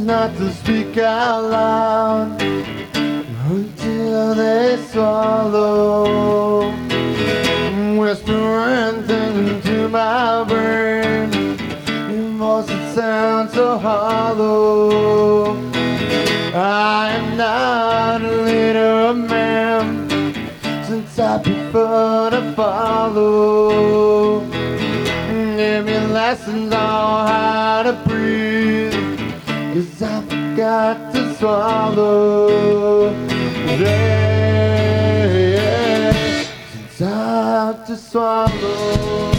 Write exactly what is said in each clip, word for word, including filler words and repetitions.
not to speak out loud until they swallow, whispering things into my brain, your voice that sounds so hollow. I am not a leader of man, since I prefer to follow. Give me lessons on how to breathe, 'cause I forgot to swallow. Yeah, yeah, since I have to swallow.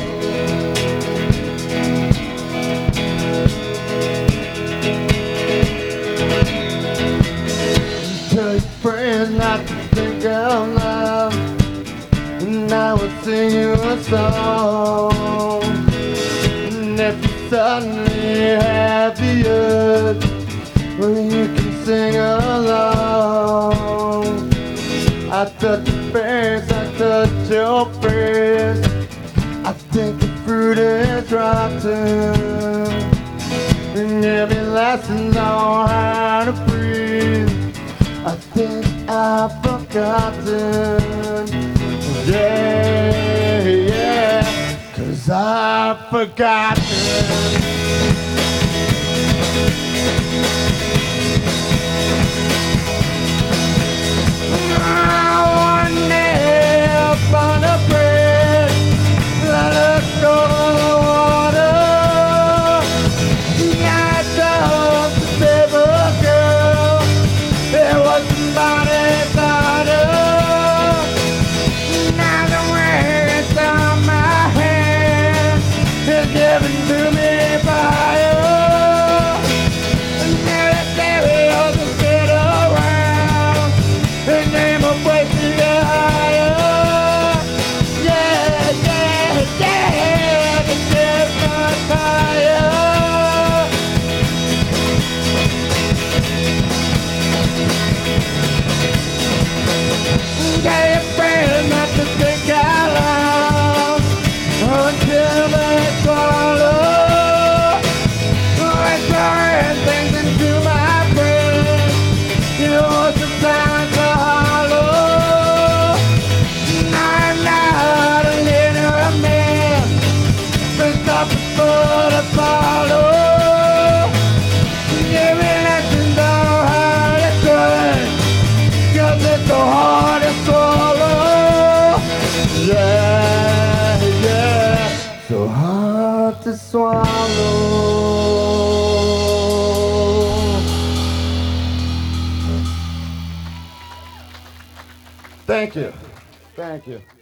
Tell your friends not to think out loud, and I will sing you a song. And if you suddenly have the urge, well, you can sing along. I touch your face, I touch your face, I think the fruit is rotten. And give me lessons on how to breathe, I think I've forgotten. Yeah, yeah, 'cause I've forgotten. One day upon a bridge, let us go the water. I told to save a girl, there was somebody about her. Now the words on my hand is given to me by her. And nearly say we all just sit around and name a place to get higher. Yeah, yeah, yeah, the ship's not fire. Tell your friends not to think out loud until they swallow. Whispering things into my brain, you know sometimes are hollow. I'm not a leader of men, but not before to follow. Give me lessons on how to good, 'cause it's so hard to swallow. Yeah, yeah, so hard to swallow. Thank you. Thank you.